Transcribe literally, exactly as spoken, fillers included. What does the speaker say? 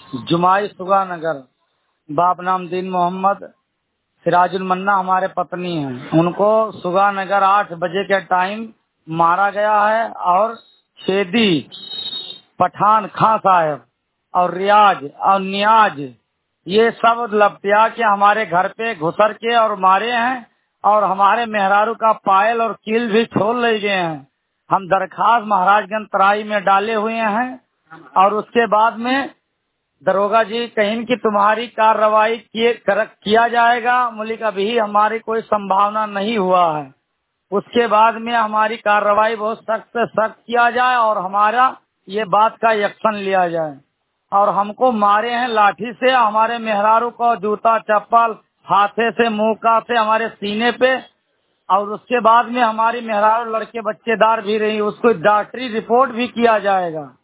जुमाई सुगा नगर, बाप नाम दीन मोहम्मद, सिराजुल मन्ना हमारे पत्नी हैं। उनको सुगा नगर आठ बजे के टाइम मारा गया है और छेदी, पठान खां साहब और रियाज और नियाज ये सब लपटिया के हमारे घर पे घुसर के और मारे हैं और हमारे मेहरारू का पायल और कील भी छोड़ ले गए हैं। हम दरखास्त महाराजगंज तराई में डाले हुए हैं और उसके बाद में दरोगा जी कहीं की तुम्हारी कार्रवाई किए कर, किया जाएगा। मूलिक अभी हमारी कोई संभावना नहीं हुआ है। उसके बाद में हमारी कार्रवाई बहुत सख्त से सख्त किया जाए और हमारा ये बात का एक्शन लिया जाए। और हमको मारे हैं लाठी से, हमारे मेहरारू को जूता चप्पल हाथे से मुंह का से हमारे सीने पे, और उसके बाद में हमारी मेहरारू लड़के बच्चेदार भी रही, उसको डॉक्टरी रिपोर्ट भी किया जाएगा।